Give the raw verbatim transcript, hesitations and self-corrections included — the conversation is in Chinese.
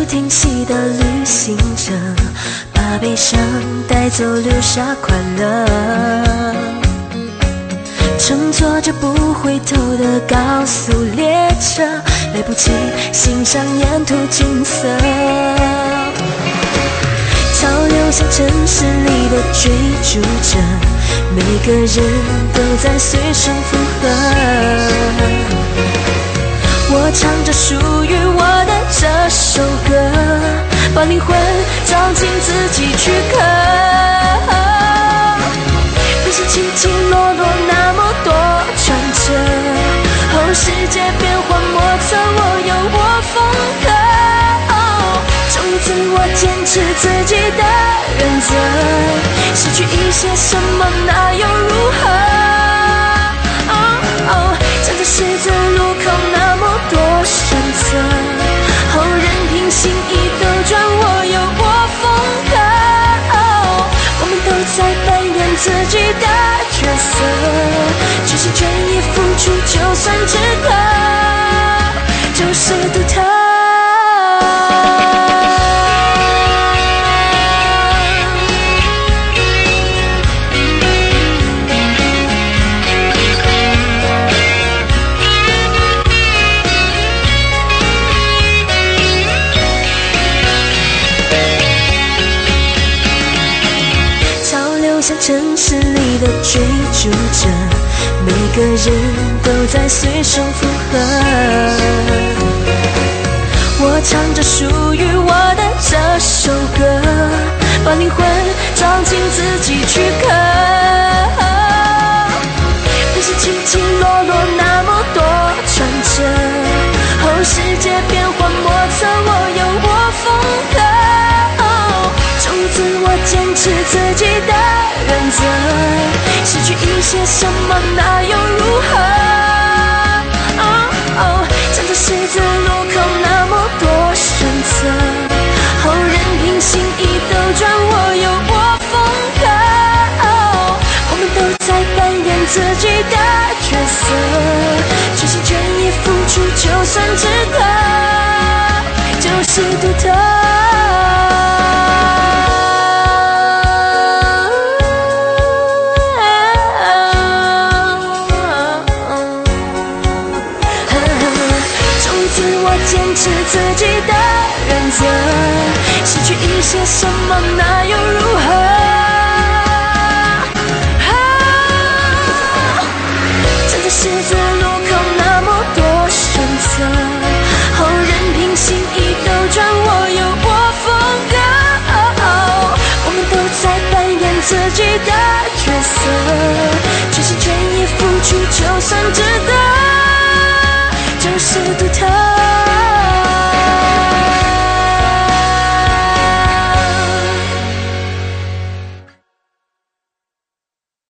停息的旅行者，把悲伤带走，留下快乐，乘坐着不回头的高速列车，来不及欣赏沿途景色。潮流像城市里的追逐者，每个人都在随声附和。我唱着属于我的这首歌，把灵魂装进自己躯壳。人生起起落落那么多转折，后世界变幻莫测，我有我风格。忠于自我，坚持自己的原则，失去一些什么那又如何？哦，站在十字路口那么多选择，后任凭心意斗转，我有我风格。哦，我们都在扮演自己的角色，全心全意付出，就算值得，就是独特。像城市里的追逐者，每个人都在随声附和。我唱着属于我的这首歌，把灵魂装进自己躯壳。人生起起落落那么多转折，后世界变幻莫测，我有我风格。忠于自我，坚持自己的原则，失去一些什么那又如何？哦，站在十字路口那么多选择，后任凭心意斗转，我有我风格。哦，我们都在扮演自己的角色，全心全意付出，就算值得，就是独特。坚持自己的原则，失去一些什么那又如何？站在十字路口那么多选择，后任凭心意斗转，我有我风格。我们都在扮演自己的角色，全心全意付出，就算值得，就是独特。